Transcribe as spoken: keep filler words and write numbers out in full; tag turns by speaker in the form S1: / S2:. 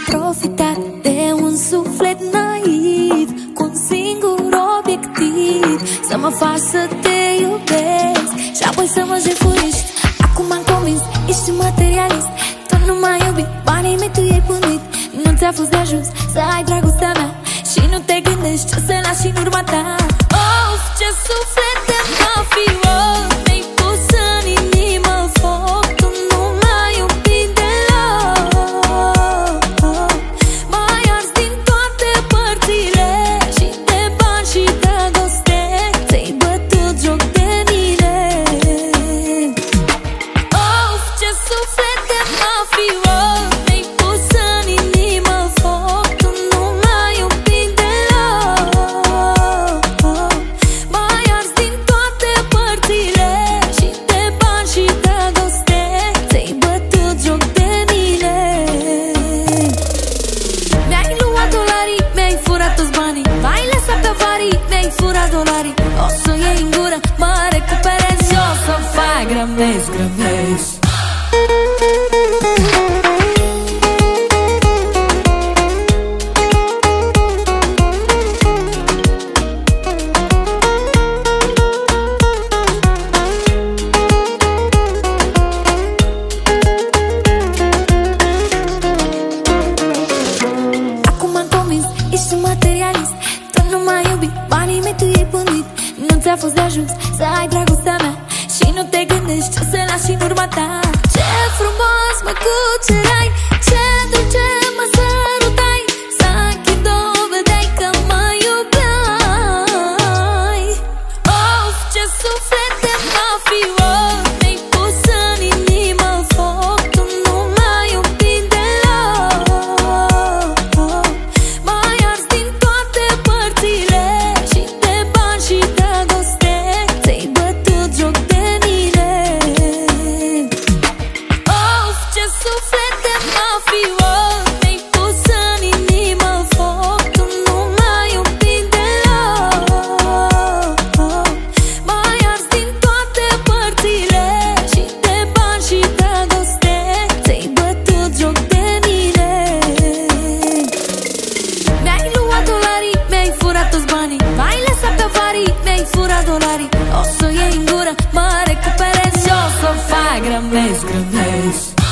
S1: profitat de un suflet naiv cu un singur obiectiv: să mă faci să te iubesc și apoi să mă jefuiești. Acum m-am convins, ești un materialist. Tu nu m-ai iubit, banii mei tu i-ai pândit. Nu ți-a fost de ajuns să ai dragostea mea și nu te gândești ce să lași în urma ta. Of, ce suflet de mafios mi-ai pus în inimă foc. Tu nu m-ai iubit deloc. M-ai ars din toate părțile și de bani și dragoste ți-ai bătut joc de mine. Of, ce suflet de mafios mi-ai pus în inimă foc. Tu nu m-ai iubit deloc. M-ai ars din toate părțile și de bani și dragoste ți-ai bătut joc de mine. Mi-ai luat dolarii, mi-ai furat toți banii. M-ai lăsat pe avarii, mi-ai furat dolarii. O să iei în gură, mă recuperez și o să fac grămezi, grămezi. Acum m-am convins, ești un materialist. Tu nu m-ai iubit, banii mei tu i-ai pândit. Nu ți-a fost de ajuns să ai dragostea mea și nu te gândești ce să lași în urma ta. Ce frumos mă cucerai, ce dulce mă sărutai. S-a dovedeai că mă iubeai. Of, ce suflet de mafios mi-ai pus în inimă foc. Tu nu m-ai iubit deloc. M-ai ars din toate părțile și de bani și dragoste ți-ai bătut joc de mine. Of, ce suflet de mafios mi-ai pus în inimă foc. Tu nu m-ai iubit deloc. M-ai ars din toate părțile și de bani și dragoste ți-ai bătut joc de mine. Mi-ai luat dolarii, mi-ai furat toți banii. M-ai lăsat pe avarii, mi-ai furat dolarii. O să iei în gură, mă recuperez și o să fac grămezi, grămezi.